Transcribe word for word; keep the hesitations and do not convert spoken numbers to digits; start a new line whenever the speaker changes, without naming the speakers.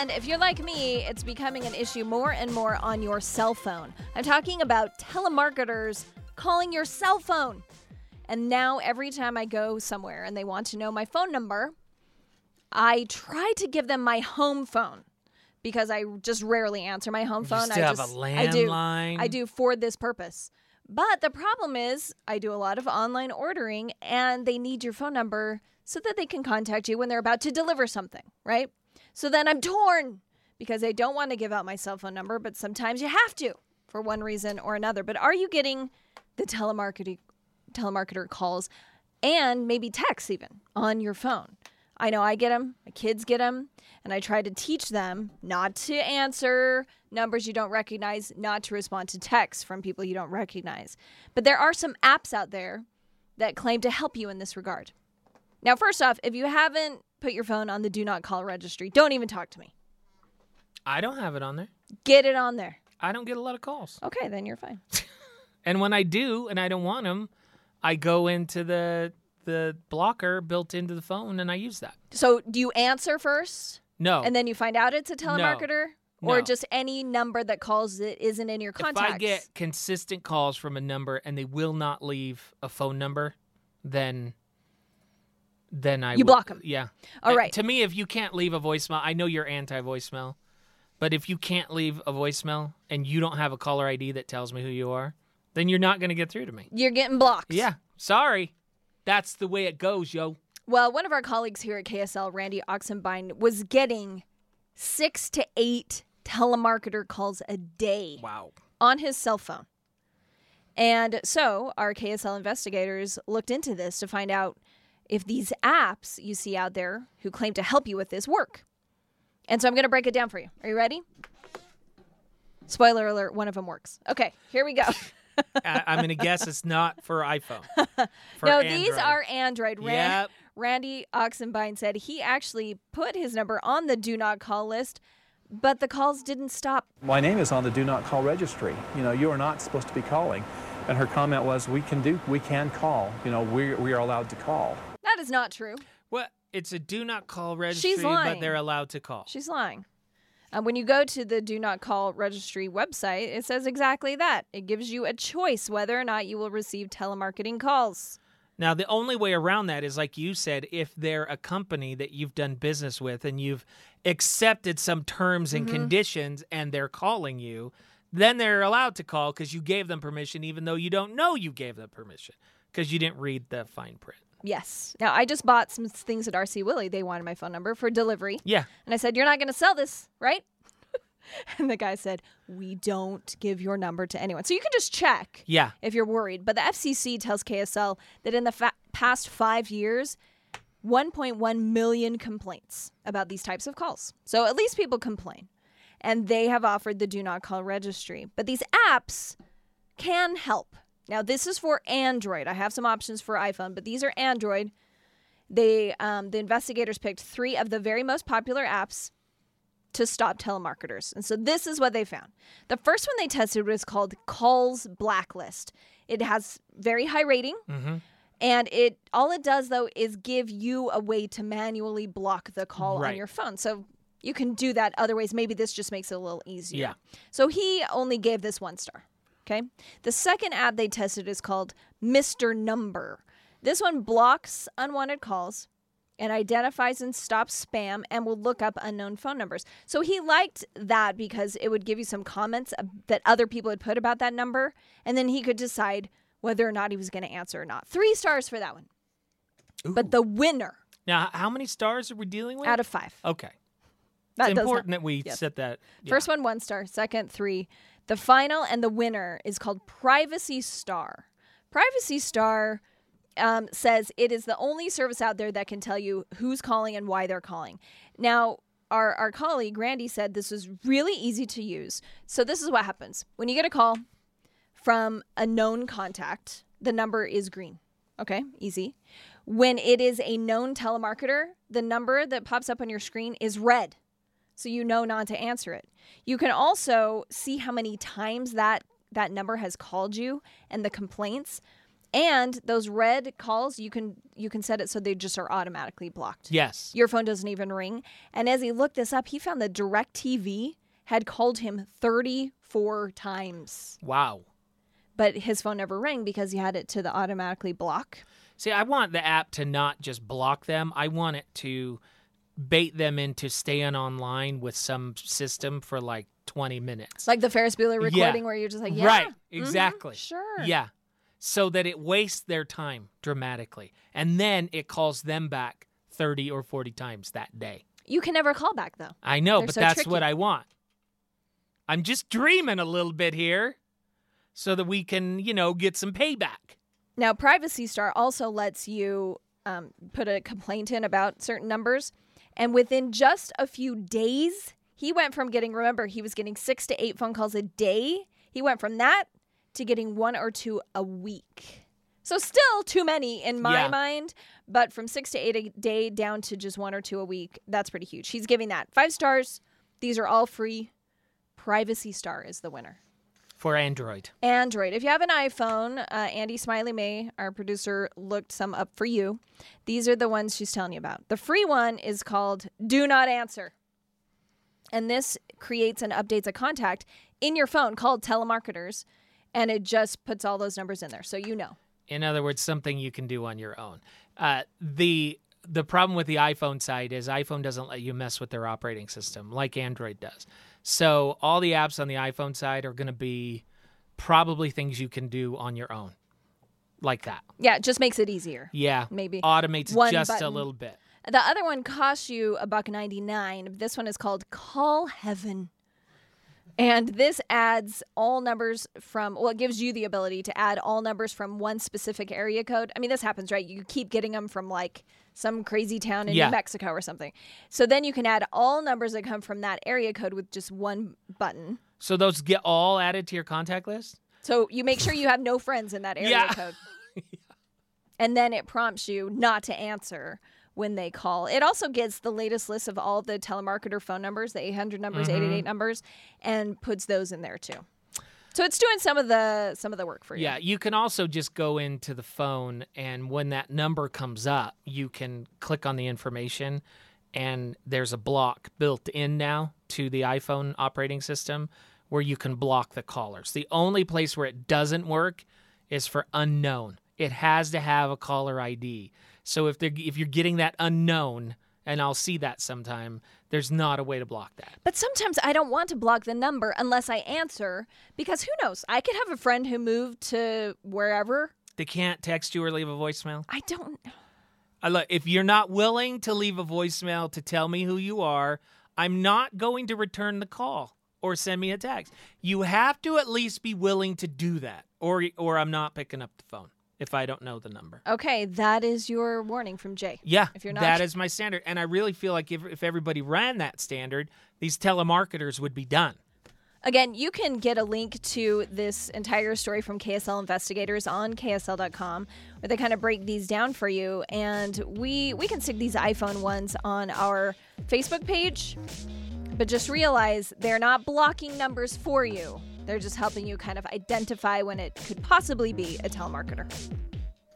And if you're like me, it's becoming an issue more and more on your cell phone. I'm talking about telemarketers calling your cell phone. And now every time I go somewhere and they want to know my phone number, I try to give them my home phone because I just rarely answer my home phone.
You still
I
have
just,
a
I do,
landline?
I do for this purpose. But the problem is I do a lot of online ordering and they need your phone number so that they can contact you when they're about to deliver something, right? So then I'm torn because I don't want to give out my cell phone number, but sometimes you have to for one reason or another. But are you getting the telemarketing telemarketer calls and maybe texts even on your phone? I know I get them, my kids get them, and I try to teach them not to answer numbers you don't recognize, not to respond to texts from people you don't recognize. But there are some apps out there that claim to help you in this regard. Now, first off, if you haven't put your phone on the do not call registry, don't even talk to me.
I don't have it on there.
Get it on there.
I don't get a lot of calls.
Okay, then you're fine.
And when I do and I don't want them, I go into the the blocker built into the phone and I use that.
So do you answer first?
No.
And then you find out it's a telemarketer?
No.
Or
No.
just any number that calls that isn't in your contacts?
If I get consistent calls from a number and they will not leave a phone number, then then I
You block 'em.
Yeah.
All
Uh,
right.
To me, if you can't leave a voicemail, I know you're anti-voicemail, but if you can't leave a voicemail and you don't have a caller I D that tells me who you are, then you're not going to get through to me.
You're getting blocked.
Yeah. Sorry. That's the way it goes, yo.
Well, one of our colleagues here at K S L, Randy Oxenbein, was getting six to eight telemarketer calls a day
Wow.
on his cell phone. And so our K S L investigators looked into this to find out if these apps you see out there who claim to help you with this work. And so I'm going to break it down for you. Are you ready? Spoiler alert, one of them works. Okay, here we go.
I, I'm going to guess it's not for iPhone. For
no,
Android.
these are Android. Ran-
Yep.
Randy Oxenbein said he actually put his number on the do not call list, but the calls didn't stop.
My name is on the do not call registry. You know, you are not supposed to be calling. And her comment was, we can do, we can call. You know, we we are allowed to call.
That is not true.
Well, it's a do not call registry, but
lying.
they're allowed to call.
She's lying. Uh, when you go to the do not call registry website, it says exactly that. It gives you a choice whether or not you will receive telemarketing calls.
Now, the only way around that is, like you said, if they're a company that you've done business with and you've accepted some terms and
Mm-hmm.
conditions and they're calling you, then they're allowed to call because you gave them permission, even though you don't know you gave them permission because you didn't read the fine print.
Yes. Now, I just bought some things at R C Willey. They wanted my phone number for delivery.
Yeah.
And I said, you're not going to sell this, right? And the guy said, we don't give your number to anyone. So you can just check
Yeah.
if you're worried. But the F C C tells K S L that in the fa- past five years, one point one million complaints about these types of calls. So at least people complain. And they have offered the do not call registry. But these apps can help. Now, this is for Android. I have some options for iPhone, but these are Android. They, um, the investigators picked three of the very most popular apps to stop telemarketers. And so this is what they found. The first one they tested was called Calls Blacklist. It has very high rating.
Mm-hmm.
And it all it does, though, is give you a way to manually block the call
Right.
on your phone. So you can do that other ways. Maybe this just makes it a little easier.
Yeah.
So he only gave this one star. Okay. The second app they tested is called Mister Number. This one blocks unwanted calls and identifies and stops spam and will look up unknown phone numbers. So he liked that because it would give you some comments that other people had put about that number, and then he could decide whether or not he was going to answer or not. Three stars for that one.
Ooh.
But the winner
Now, how many stars are we dealing with?
out of five.
Okay.
That
It's
does
important
not-
that we
yes.
set that. yeah.
First one, one star. Second, three. The final and the winner is called Privacy Star. Privacy Star um, says it is the only service out there that can tell you who's calling and why they're calling. Now, our, our colleague, Randy, said this was really easy to use. So this is what happens. When you get a call from a known contact, the number is green. Okay, easy. When it is a known telemarketer, the number that pops up on your screen is red. So you know not to answer it. You can also see how many times that, that number has called you and the complaints. And those red calls, you can you can set it so they just are automatically blocked.
Yes.
Your phone doesn't even ring. And as he looked this up, he found that DirecTV had called him thirty-four times.
Wow.
But his phone never rang because he had it to the automatically block.
See, I want the app to not just block them. I want it to bait them into staying online with some system for like twenty minutes.
Like the Ferris Bueller recording
Yeah.
where you're just like, yeah.
Right,
mhm,
exactly.
sure.
Yeah. So that it wastes their time dramatically. And then it calls them back thirty or forty times that day.
You can never call back, though.
I know,
They're
but
so
that's
tricky.
what I want. I'm just dreaming a little bit here so that we can, you know, get some payback.
Now, Privacy Star also lets you um, put a complaint in about certain numbers. And within just a few days, he went from getting, remember, he was getting six to eight phone calls a day. He went from that to getting one or two a week. So still too many in my
Yeah.
mind, but from six to eight a day down to just one or two a week, that's pretty huge. He's giving that five stars. These are all free. Privacy Star is the winner.
For Android.
Android. If you have an iPhone, uh, Andy Smiley May, our producer, looked some up for you. These are the ones she's telling you about. The free one is called Do Not Answer. And this creates and updates a contact in your phone called Telemarketers, and it just puts all those numbers in there so you know.
In other words, something you can do on your own. Uh, the the problem with the iPhone side is iPhone doesn't let you mess with their operating system like Android does. So all the apps on the iPhone side are going to be probably things you can do on your own, like that.
Yeah, it just makes it easier.
Yeah,
Maybe
automates
one
just a
button.
little bit.
The other one costs you a buck ninety-nine. This one is called Call Heaven. And this adds all numbers from, well, it gives you the ability to add all numbers from one specific area code. I mean, this happens, right? You keep getting them from like some crazy town in
Yeah.
New Mexico or something. So then you can add all numbers that come from that area code with just one button.
So those get all added to your contact list?
So you make sure you have no friends in that area
Yeah.
code. And then it prompts you not to answer when they call. It also gets the latest list of all the telemarketer phone numbers, the eight hundred numbers,
Mhm.
eight eight eight numbers, and puts those in there too. So it's doing some of the some of the work for you.
Yeah, you can also just go into the phone, and when that number comes up, you can click on the information, and there's a block built in now to the iPhone operating system where you can block the callers. The only place where it doesn't work is for unknown. It has to have a caller I D. So if they're, if you're getting that unknown, and I'll see that sometime, there's not a way to block that.
But sometimes I don't want to block the number unless I answer, because who knows? I could have a friend who moved to wherever.
They can't text you or leave a voicemail.
I don't.
I look, if you're not willing to leave a voicemail to tell me who you are, I'm not going to return the call or send me a text. You have to at least be willing to do that, or or I'm not picking up the phone if I don't know the number.
Okay, that is your warning from Jay.
Yeah,
If you're not-
that is my standard. And I really feel like if, if everybody ran that standard, these telemarketers would be done.
Again, you can get a link to this entire story from K S L Investigators on K S L dot com, where they kind of break these down for you. And we we can stick these iPhone ones on our Facebook page, but just realize they're not blocking numbers for you. They're just helping you kind of identify when it could possibly be a telemarketer.